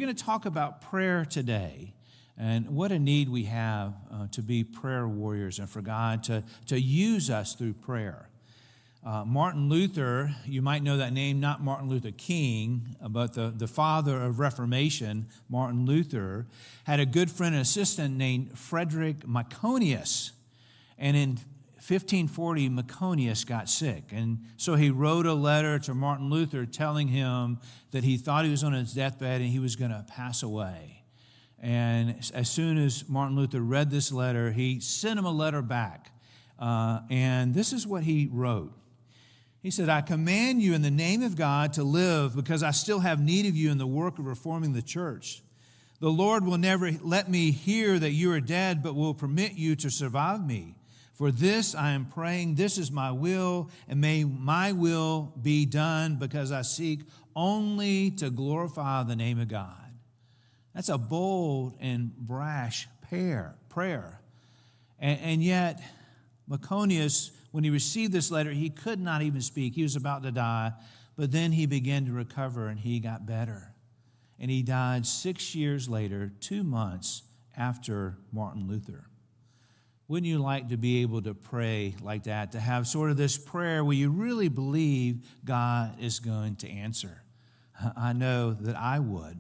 going to talk about prayer today and what a need we have to be prayer warriors and for God to use us through prayer. Martin Luther, you might know that name, not Martin Luther King, but the father of Reformation, Martin Luther, had a good friend and assistant named Frederick Maconius. And in 1540, Maconius got sick. And so he wrote a letter to Martin Luther telling him that he thought he was on his deathbed and he was going to pass away. And as soon as Martin Luther read this letter, he sent him a letter back. And this is what he wrote. He said, I command you in the name of God to live because I still have need of you in the work of reforming the church. The Lord will never let me hear that you are dead, but will permit you to survive me. For this I am praying, this is my will, and may my will be done because I seek only to glorify the name of God. That's a bold and brash prayer. And yet, Maconius, when he received this letter, he could not even speak. He was about to die, but then he began to recover and he got better. And he died 6 years later, 2 months after Martin Luther. Wouldn't you like to be able to pray like that, to have sort of this prayer where you really believe God is going to answer? I know that I would.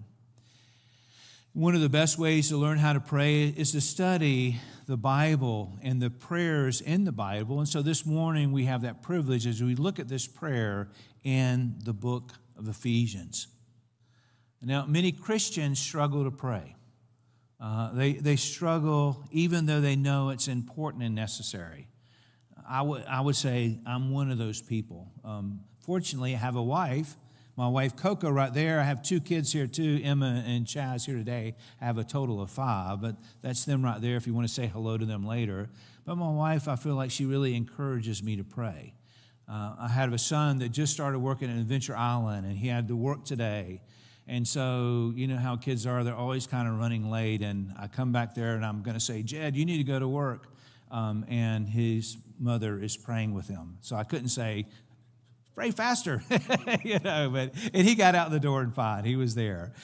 One of the best ways to learn how to pray is to study the Bible and the prayers in the Bible. And so this morning we have that privilege as we look at this prayer in the book of Ephesians. Now, many Christians struggle to pray. They struggle even though they know it's important and necessary. I would say I'm one of those people. Fortunately, I have a wife. My wife, Coco, right there. I have 2 kids here, too, Emma and Chaz here today. I have a total of 5, but that's them right there if you want to say hello to them later. But my wife, I feel like she really encourages me to pray. I had a son that just started working at Adventure Island, and he had to work today. And so, you know how kids are. They're always kind of running late, and I come back there, and I'm going to say, Jed, you need to go to work. And his mother is praying with him. So I couldn't say, pray faster, and he got out the door and fine. He was there.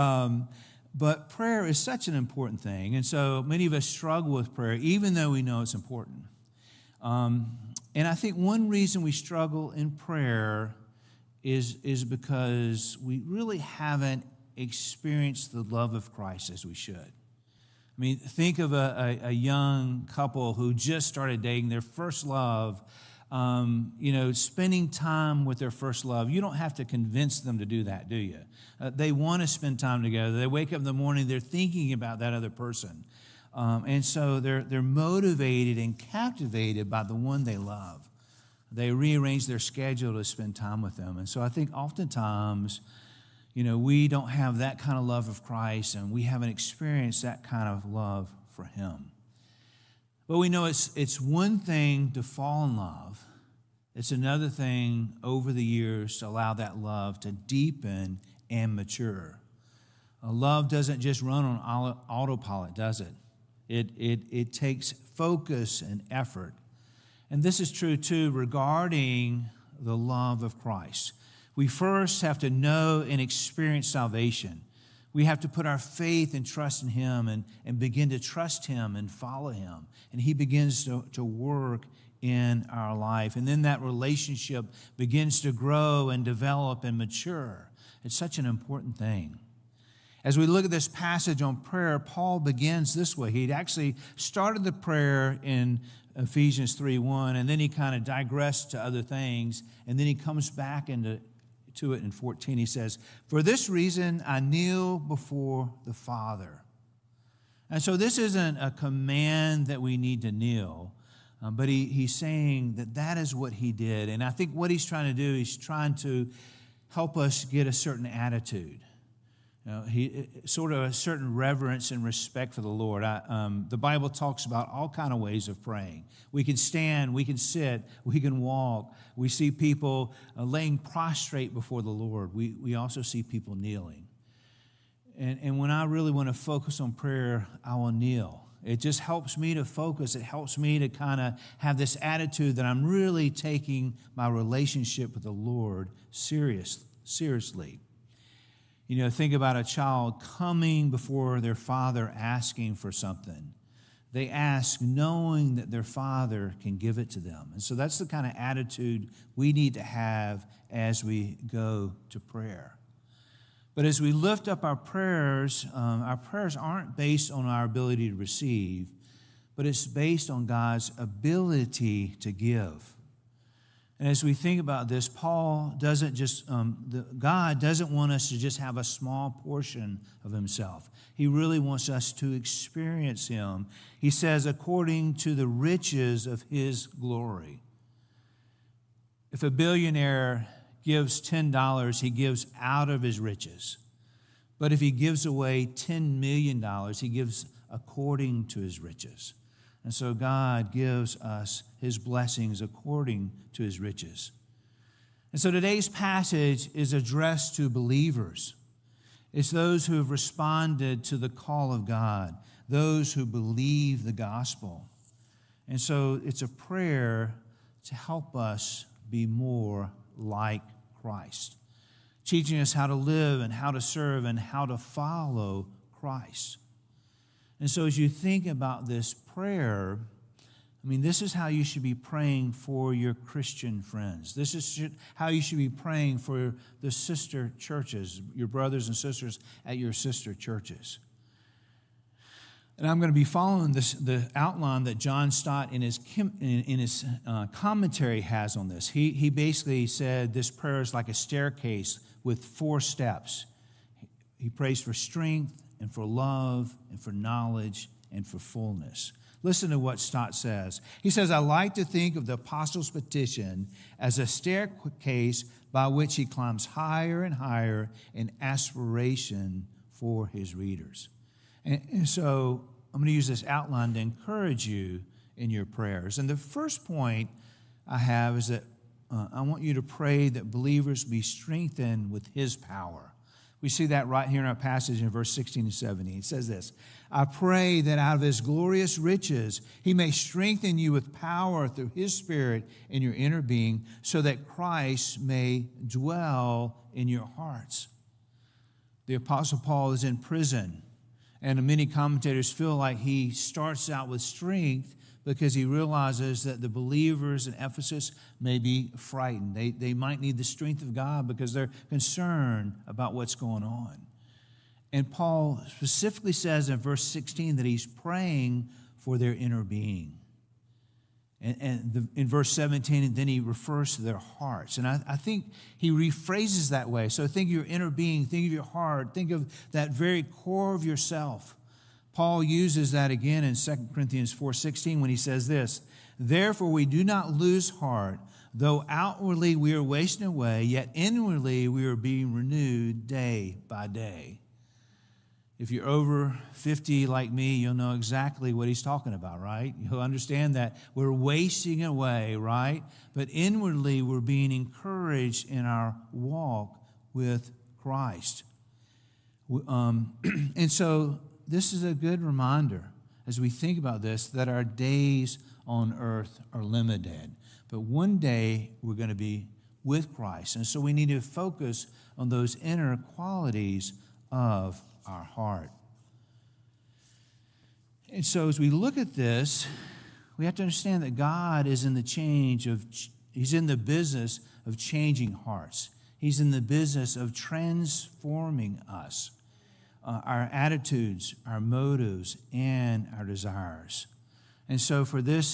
But prayer is such an important thing. And so many of us struggle with prayer, even though we know it's important. And I think one reason we struggle in prayer is because we really haven't experienced the love of Christ as we should. I mean, think of a young couple who just started dating, their first love. Spending time with their first love. You don't have to convince them to do that, do you? They want to spend time together. They wake up in the morning, they're thinking about that other person. And so they're motivated and captivated by the one they love. They rearrange their schedule to spend time with them. And so I think oftentimes, we don't have that kind of love of Christ, and we haven't experienced that kind of love for Him. But we know it's one thing to fall in love. It's another thing over the years to allow that love to deepen and mature. Love doesn't just run on autopilot, does it? It takes focus and effort. And this is true, too, regarding the love of Christ. We first have to know and experience salvation. We have to put our faith and trust in Him and begin to trust Him and follow Him. And He begins to work in our life. And then that relationship begins to grow and develop and mature. It's such an important thing. As we look at this passage on prayer, Paul begins this way. He'd actually started the prayer in Ephesians 3:1, and then he kind of digressed to other things, and then he comes back to it in 14. He says, for this reason I kneel before the Father. And so this isn't a command that we need to kneel, but he's saying that is what he did. And I think what he's trying to do, he's trying to help us get a certain attitude. He sort of a certain reverence and respect for the Lord. The Bible talks about all kind of ways of praying. We can stand, we can sit, we can walk. We see people laying prostrate before the Lord. We also see people kneeling. And when I really want to focus on prayer, I will kneel. It just helps me to focus. It helps me to kind of have this attitude that I'm really taking my relationship with the Lord seriously. Think about a child coming before their father asking for something. They ask knowing that their father can give it to them. And so that's the kind of attitude we need to have as we go to prayer. But as we lift up our prayers aren't based on our ability to receive, but it's based on God's ability to give. And as we think about this, God doesn't want us to just have a small portion of himself. He really wants us to experience him. He says, according to the riches of his glory. If a billionaire gives $10, he gives out of his riches. But if he gives away $10 million, he gives according to his riches. And so God gives us his blessings according to his riches. And so today's passage is addressed to believers. It's those who have responded to the call of God, those who believe the gospel. And so it's a prayer to help us be more like Christ, teaching us how to live and how to serve and how to follow Christ. And so as you think about this prayer, this is how you should be praying for your Christian friends. This is how you should be praying for the sister churches, your brothers and sisters at your sister churches. And I'm going to be following the outline that John Stott in his commentary has on this. He basically said this prayer is like a staircase with 4 steps. He prays for strength and for love and for knowledge and for fullness. Listen to what Stott says. He says, I like to think of the apostles' petition as a staircase by which he climbs higher and higher in aspiration for his readers. And so I'm going to use this outline to encourage you in your prayers. And the first point I have is that I want you to pray that believers be strengthened with his power. We see that right here in our passage in verse 16 and 17. It says this, I pray that out of his glorious riches he may strengthen you with power through his Spirit in your inner being, so that Christ may dwell in your hearts. The Apostle Paul is in prison, and many commentators feel like he starts out with strength because he realizes that the believers in Ephesus may be frightened. They might need the strength of God because they're concerned about what's going on. And Paul specifically says in verse 16 that he's praying for their inner being. And in verse 17, then he refers to their hearts. And I think he rephrases that way. So think of your inner being, think of your heart, think of that very core of yourself. Paul uses that again in 2 Corinthians 4:16 when he says this, therefore we do not lose heart, though outwardly we are wasting away, yet inwardly we are being renewed day by day. If you're over 50 like me, you'll know exactly what he's talking about, right? You'll understand that we're wasting away, right? But inwardly we're being encouraged in our walk with Christ. And so this is a good reminder as we think about this, that our days on earth are limited. But one day we're going to be with Christ. And so we need to focus on those inner qualities of our heart. And so as we look at this, we have to understand that God is in He's in the business of changing hearts. He's in the business of transforming us. Our attitudes, our motives, and our desires. And so for this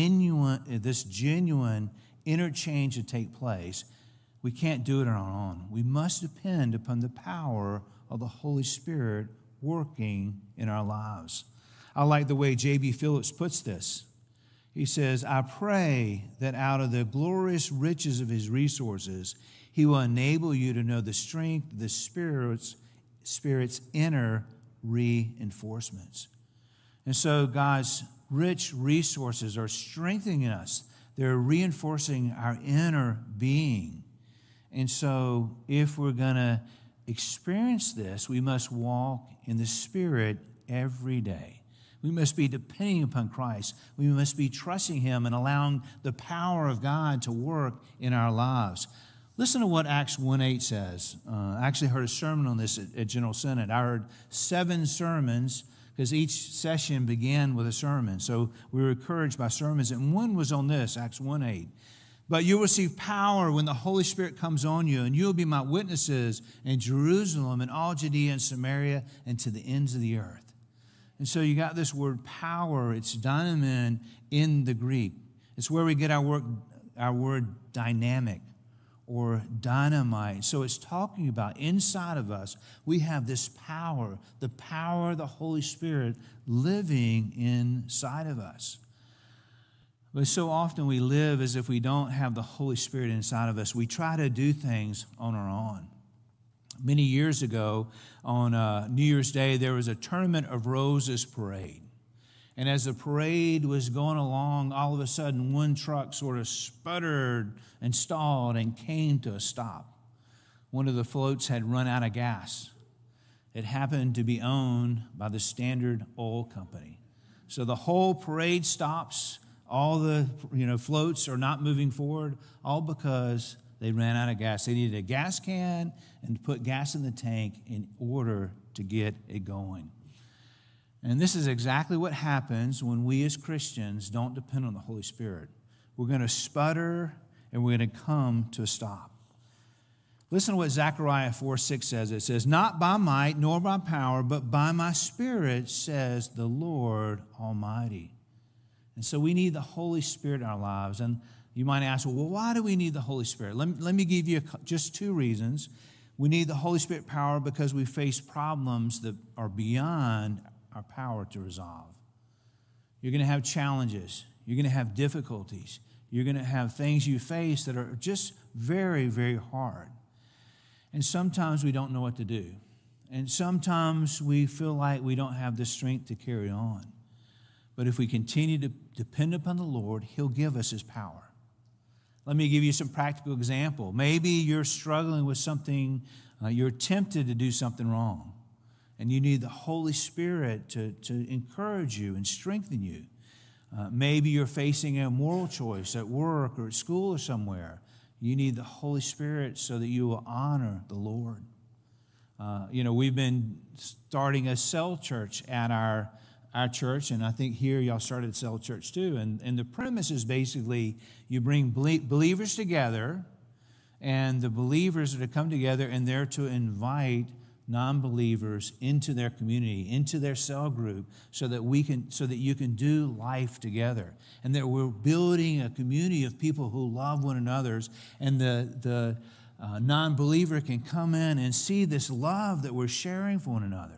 genuine interchange to take place, we can't do it on our own. We must depend upon the power of the Holy Spirit working in our lives. I like the way J.B. Phillips puts this. He says, I pray that out of the glorious riches of his resources, he will enable you to know the strength of the Spirit's inner reinforcements. And so God's rich resources are strengthening us. They're reinforcing our inner being. And so if we're going to experience this, we must walk in the Spirit every day. We must be depending upon Christ. We must be trusting him and allowing the power of God to work in our lives. Listen to what Acts 1:8 says. I actually heard a sermon on this at General Synod. I heard 7 sermons because each session began with a sermon. So we were encouraged by sermons, and one was on this, Acts 1:8. But you'll receive power when the Holy Spirit comes on you, and you'll be my witnesses in Jerusalem and all Judea and Samaria and to the ends of the earth. And so you got this word power. It's dynamin in the Greek. It's where we get our word dynamic or dynamite. So it's talking about inside of us, we have this power, the power of the Holy Spirit living inside of us. But so often we live as if we don't have the Holy Spirit inside of us. We try to do things on our own. Many years ago, on New Year's Day, there was a Tournament of Roses parade. And as the parade was going along, all of a sudden, one truck sort of sputtered and stalled and came to a stop. One of the floats had run out of gas. It happened to be owned by the Standard Oil Company. So the whole parade stops. All the floats are not moving forward, all because they ran out of gas. They needed a gas can and to put gas in the tank in order to get it going. And this is exactly what happens when we as Christians don't depend on the Holy Spirit. We're going to sputter and we're going to come to a stop. Listen to what Zechariah 4:6 says. It says, not by might nor by power, but by my Spirit, says the Lord Almighty. And so we need the Holy Spirit in our lives. And you might ask, well, why do we need the Holy Spirit? Let me give you just 2 reasons. We need the Holy Spirit power because we face problems that are beyond our power to resolve. You're going to have challenges. You're going to have difficulties. You're going to have things you face that are just very, very hard. And sometimes we don't know what to do. And sometimes we feel like we don't have the strength to carry on. But if we continue to depend upon the Lord, He'll give us His power. Let me give you some practical example. Maybe you're struggling with something, you're tempted to do something wrong, and you need the Holy Spirit to encourage you and strengthen you. Maybe you're facing a moral choice at work or at school or somewhere. You need the Holy Spirit so that you will honor the Lord. We've been starting a cell church at our church, and I think here y'all started a cell church too. And the premise is basically you bring believers together, and the believers are to come together, and they're to invite non-believers into their community, into their cell group, so that you can do life together, and that we're building a community of people who love one another, and the non-believer can come in and see this love that we're sharing for one another.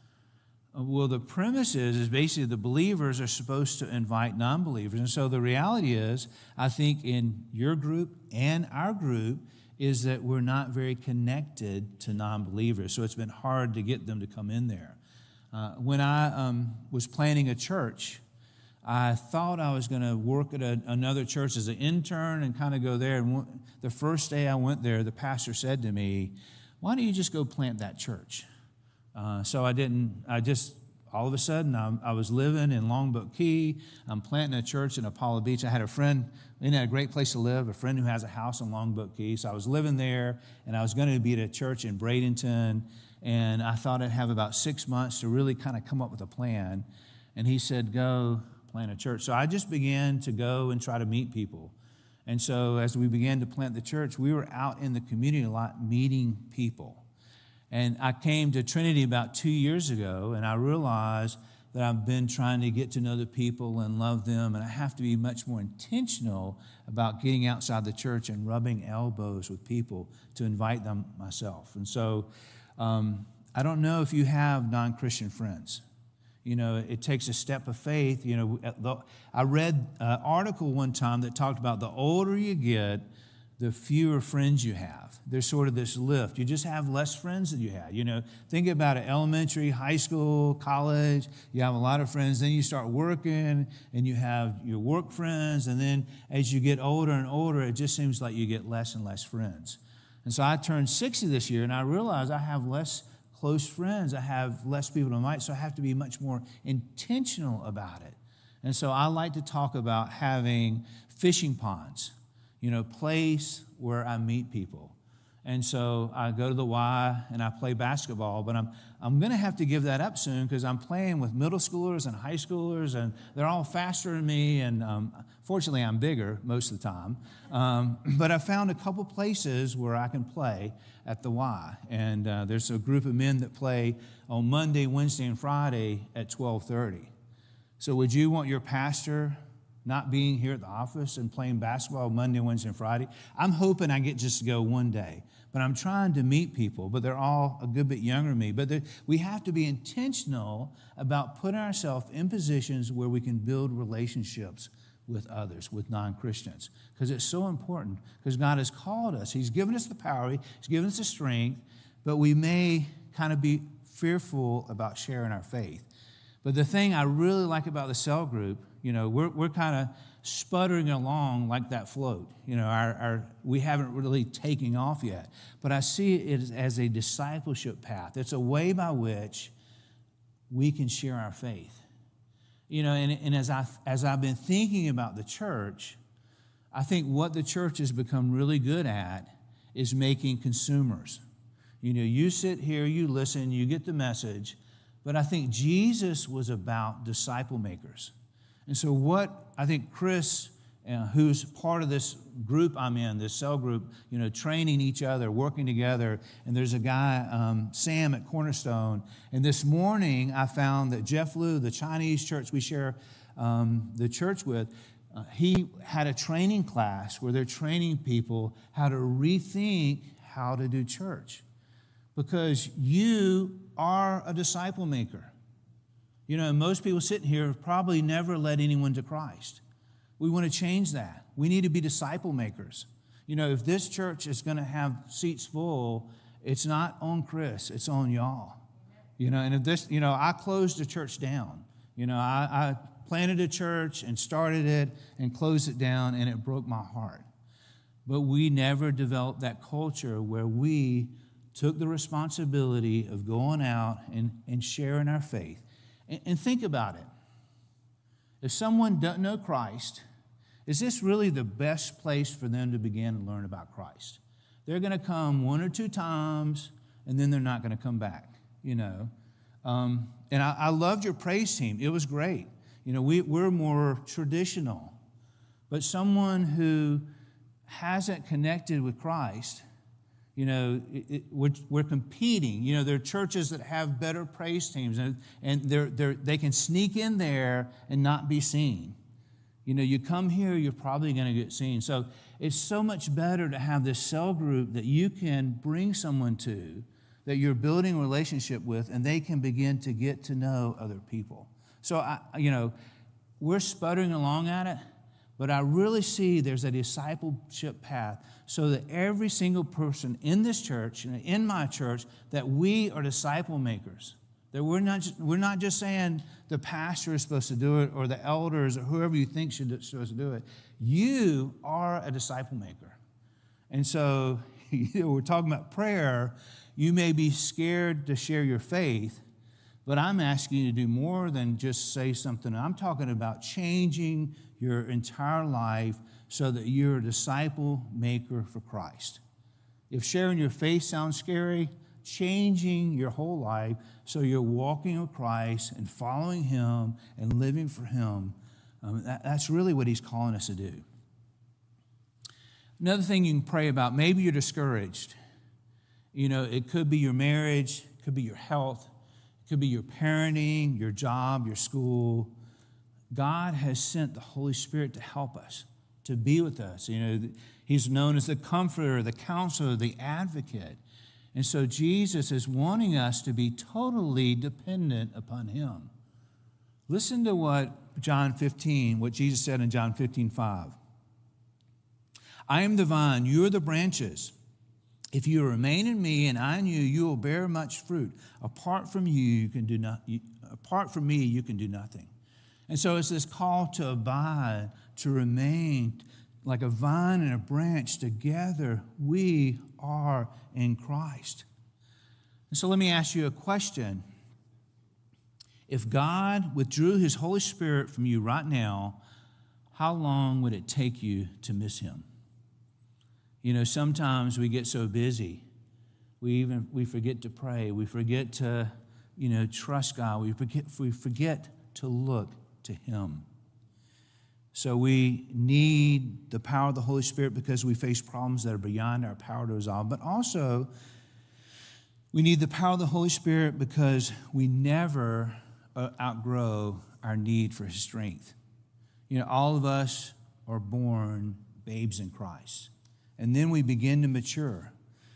Well, the premise is basically the believers are supposed to invite non-believers. And so the reality is, I think in your group and our group, is that we're not very connected to non-believers. So it's been hard to get them to come in there. When I was planning a church, I thought I was going to work at another church as an intern and kind of go there. And the first day I went there, the pastor said to me, why don't you just go plant that church? So I didn't. All of a sudden, I was living in Longboat Key. I'm planting a church in Apollo Beach. I had a friend, isn't that a great place to live? A friend who has a house in Longboat Key. So I was living there, and I was going to be at a church in Bradenton, and I thought I'd have about 6 months to really kind of come up with a plan. And he said, go plant a church. So I just began to go and try to meet people. And so as we began to plant the church, we were out in the community a lot meeting people. And I came to Trinity about 2 years ago, and I realized that I've been trying to get to know the people and love them, and I have to be much more intentional about getting outside the church and rubbing elbows with people to invite them myself. And so I don't know if you have non-Christian friends. It takes a step of faith. I read an article one time that talked about the older you get, the fewer friends you have. There's sort of this lift. You just have less friends than you had. Think about it, elementary, high school, college. You have a lot of friends. Then you start working, and you have your work friends. And then as you get older and older, it just seems like you get less and less friends. And so I turned 60 this year, and I realized I have less close friends. I have less people to invite, so I have to be much more intentional about it. And so I like to talk about having fishing ponds. Place where I meet people. And so I go to the Y and I play basketball, but I'm going to have to give that up soon because I'm playing with middle schoolers and high schoolers, and they're all faster than me, and fortunately I'm bigger most of the time. But I found a couple places where I can play at the Y, and there's a group of men that play on Monday, Wednesday, and Friday at 12:30. So would you want your pastor not being here at the office and playing basketball Monday, Wednesday, and Friday? I'm hoping I get just to go one day. But I'm trying to meet people, but they're all a good bit younger than me. But we have to be intentional about putting ourselves in positions where we can build relationships with others, with non-Christians. Because it's so important, because God has called us. He's given us the power. He's given us the strength. But we may kind of be fearful about sharing our faith. But the thing I really like about the cell group, we're kind of sputtering along like that float. We haven't really taken off yet. But I see it as a discipleship path. It's a way by which we can share our faith. And as I've been thinking about the church, I think what the church has become really good at is making consumers. You sit here, you listen, you get the message, but I think Jesus was about disciple makers. And so what I think Chris, who's part of this group I'm in, this cell group, training each other, working together, and there's a guy, Sam at Cornerstone, and this morning I found that Jeff Liu, the Chinese church we share the church with, he had a training class where they're training people how to rethink how to do church. Because you are a disciple maker. Most people sitting here have probably never led anyone to Christ. We want to change that. We need to be disciple makers. If this church is going to have seats full, it's not on Chris, it's on y'all. And if this, I closed the church down. I planted a church and started it and closed it down, and it broke my heart. But we never developed that culture where we took the responsibility of going out and sharing our faith. And think about it. If someone doesn't know Christ, is this really the best place for them to begin to learn about Christ? They're going to come one or two times, and then they're not going to come back, And I loved your praise team. It was great. We're more traditional. But someone who hasn't connected with Christ, we're competing. There are churches that have better praise teams, and they can sneak in there and not be seen. You come here, you're probably going to get seen. So it's so much better to have this cell group that you can bring someone to, that you're building a relationship with, and they can begin to get to know other people. So, we're sputtering along at it, but I really see there's a discipleship path so that every single person in this church, in my church, that we are disciple makers. That we're not just saying the pastor is supposed to do it or the elders or whoever you think should supposed to do it. You are a disciple maker. And so we're talking about prayer. You may be scared to share your faith, but I'm asking you to do more than just say something. I'm talking about changing your entire life so that you're a disciple maker for Christ. If sharing your faith sounds scary, changing your whole life so you're walking with Christ and following Him and living for Him, that's really what He's calling us to do. Another thing you can pray about, maybe you're discouraged. It could be your marriage, it could be your health, it could be your parenting, your job, your school. God has sent the Holy Spirit to help us, to be with us. He's known as the comforter, the counselor, the advocate. And so Jesus is wanting us to be totally dependent upon Him. Listen to what Jesus said in John 15:5. I am the vine, you are the branches. If you remain in me and I in you, you will bear much fruit. Apart from me, you can do nothing. And so it's this call to abide, to remain like a vine and a branch together. We are in Christ. And so let me ask you a question. If God withdrew His Holy Spirit from you right now, how long would it take you to miss Him? Sometimes we get so busy, we forget to pray. We forget to, trust God. We forget to look to Him. So we need the power of the Holy Spirit because we face problems that are beyond our power to resolve. But also, we need the power of the Holy Spirit because we never outgrow our need for His strength. All of us are born babes in Christ. And then we begin to mature.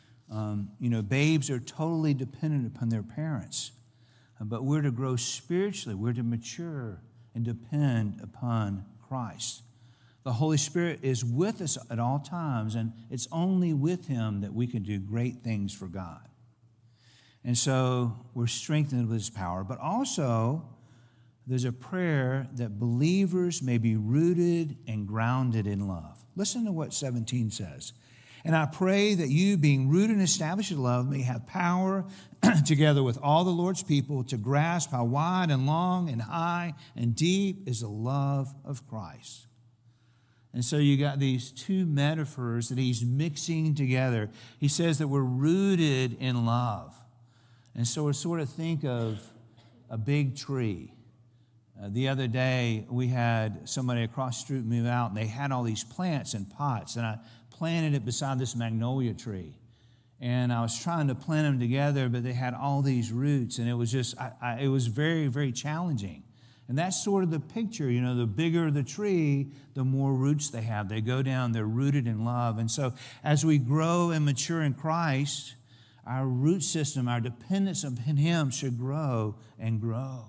Babes are totally dependent upon their parents. But we're to grow spiritually. We're to mature and depend upon Christ. The Holy Spirit is with us at all times, and it's only with Him that we can do great things for God. And so we're strengthened with His power. But also, there's a prayer that believers may be rooted and grounded in love. Listen to what 17 says. And I pray that you, being rooted and established in love, may have power together with all the Lord's people to grasp how wide and long and high and deep is the love of Christ. And so you got these two metaphors that he's mixing together. He says that we're rooted in love. And so we sort of think of a big tree. The other day, we had somebody across the street move out, and they had all these plants in pots, and I planted it beside this magnolia tree. And I was trying to plant them together, but they had all these roots, and it was just, it was very, very challenging. And that's sort of the picture, the bigger the tree, the more roots they have. They go down, they're rooted in love. And so as we grow and mature in Christ, our root system, our dependence upon Him should grow and grow.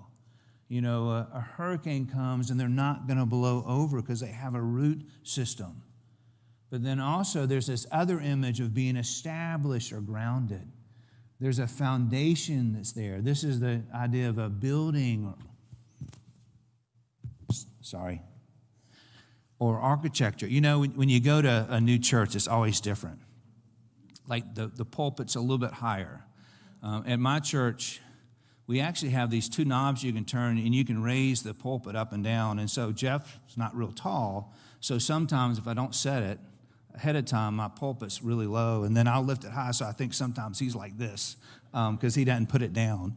A hurricane comes and they're not going to blow over because they have a root system. But then also there's this other image of being established or grounded. There's a foundation that's there. This is the idea of a building, or architecture. When you go to a new church, it's always different. Like the pulpit's a little bit higher. At my church, we actually have these two knobs you can turn, and you can raise the pulpit up and down. And so Jeff's not real tall, so sometimes if I don't set it ahead of time, my pulpit's really low, and then I'll lift it high, so I think sometimes he's like this because he doesn't put it down.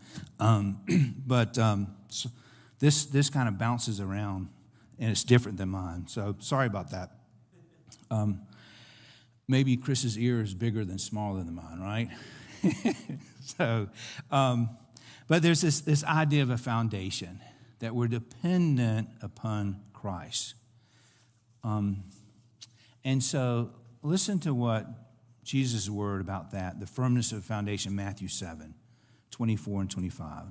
So this kind of bounces around, and it's different than mine. So sorry about that. Maybe Chris's ear is bigger than smaller than mine, right? But there's this idea of a foundation, that we're dependent upon Christ. And so listen to what Jesus' word about that, the firmness of the foundation, Matthew 7, 24 and 25.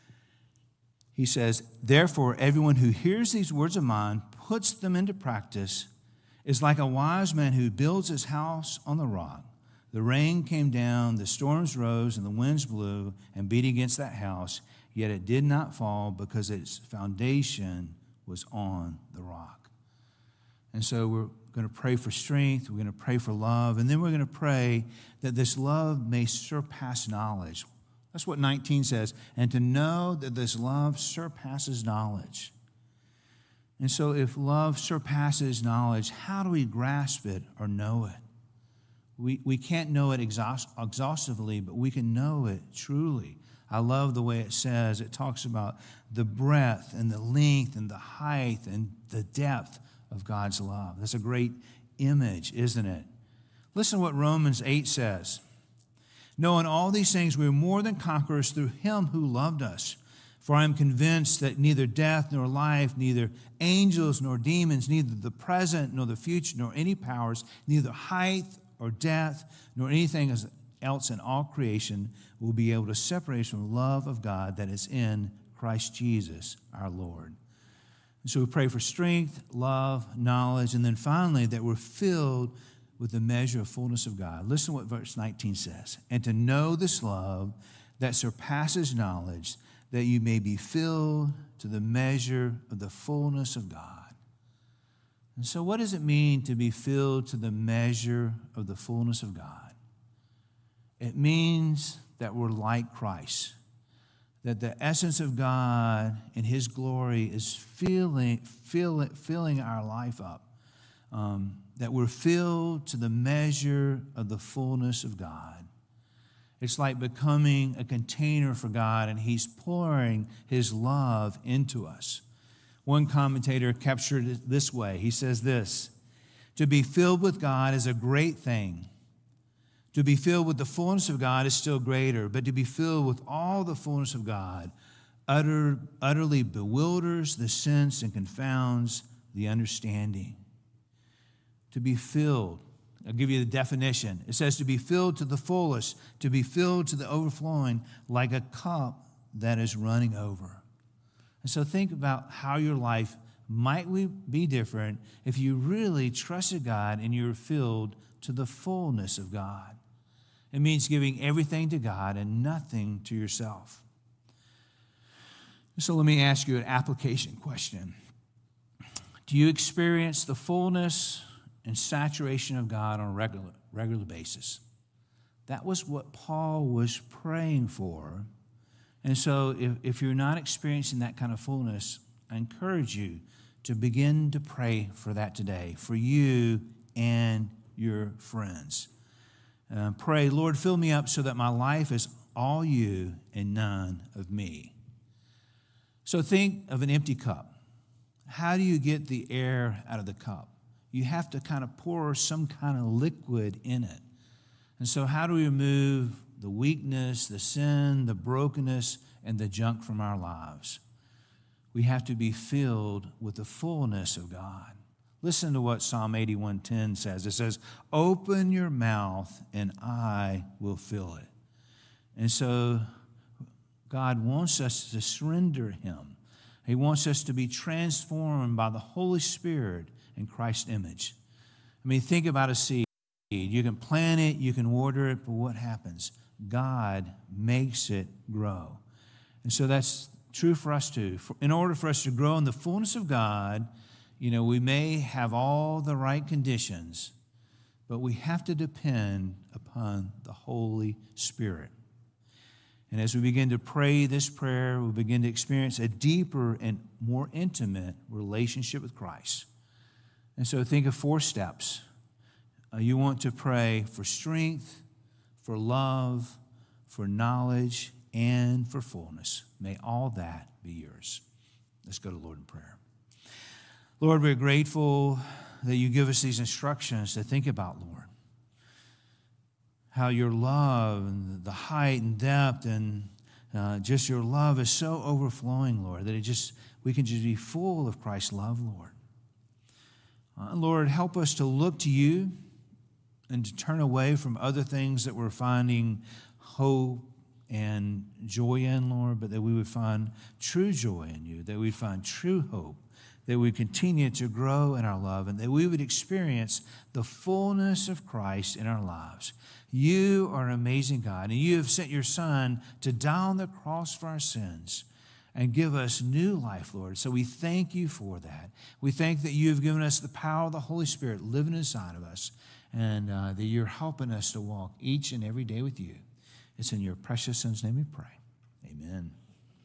He says, therefore, everyone who hears these words of mine, puts them into practice, is like a wise man who builds his house on the rock. The rain came down, the storms rose, and the winds blew and beat against that house, yet it did not fall because its foundation was on the rock. And so we're going to pray for strength, we're going to pray for love, and then we're going to pray that this love may surpass knowledge. That's what 19 says, and to know that this love surpasses knowledge. And so if love surpasses knowledge, how do we grasp it or know it? We can't know it exhaustively, but we can know it truly. I love the way it says, it talks about the breadth and the length and the height and the depth of God's love. That's a great image, isn't it? Listen to what Romans 8 says. Knowing all these things, we are more than conquerors through Him who loved us. For I am convinced that neither death nor life, neither angels nor demons, neither the present nor the future, nor any powers, neither height or death, nor anything else in all creation will be able to separate us from the love of God that is in Christ Jesus our Lord. And so we pray for strength, love, knowledge, and then finally that we're filled with the measure of fullness of God. Listen to what verse 19 says. And to know this love that surpasses knowledge, that you may be filled to the measure of the fullness of God. And so what does it mean to be filled to the measure of the fullness of God? It means that we're like Christ, that the essence of God and His glory is filling our life up. that we're filled to the measure of the fullness of God. It's like becoming a container for God, and He's pouring His love into us. One commentator captured it this way. He says this: to be filled with God is a great thing. To be filled with the fullness of God is still greater, but to be filled with all the fullness of God utterly bewilders the sense and confounds the understanding. To be filled, I'll give you the definition. It says to be filled to the fullest, to be filled to the overflowing, like a cup that is running over. And so think about how your life might be different if you really trusted God and you're filled to the fullness of God. It means giving everything to God and nothing to yourself. So let me ask you an application question. Do you experience the fullness and saturation of God on a regular basis? That was what Paul was praying for. And so if you're not experiencing that kind of fullness, I encourage you to begin to pray for that today, for you and your friends. Pray, Lord, fill me up so that my life is all you and none of me. So think of an empty cup. How do you get the air out of the cup? You have to kind of pour some kind of liquid in it. And so how do we remove the weakness, the sin, the brokenness, and the junk from our lives? We have to be filled with the fullness of God. Listen to what Psalm 81:10 says. It says, open your mouth and I will fill it. And so God wants us to surrender Him. He wants us to be transformed by the Holy Spirit in Christ's image. I mean, think about a seed. You can plant it, you can water it, but what happens? God makes it grow. And so that's true for us too. In order for us to grow in the fullness of God, we may have all the right conditions, but we have to depend upon the Holy Spirit. And as we begin to pray this prayer, we begin to experience a deeper and more intimate relationship with Christ. And so think of 4 steps. You want to pray for strength, for love, for knowledge, and for fullness. May all that be yours. Let's go to the Lord in prayer. Lord, we're grateful that you give us these instructions to think about, Lord. How your love and the height and depth and just your love is so overflowing, Lord, that we can just be full of Christ's love, Lord. Lord, help us to look to you and to turn away from other things that we're finding hope and joy in, Lord, but that we would find true joy in you, that we'd find true hope, that we continue to grow in our love, and that we would experience the fullness of Christ in our lives. You are an amazing God, and you have sent your Son to die on the cross for our sins and give us new life, Lord. So we thank you for that. We thank that you have given us the power of the Holy Spirit living inside of us, and that you're helping us to walk each and every day with you. It's in your precious Son's name we pray. Amen.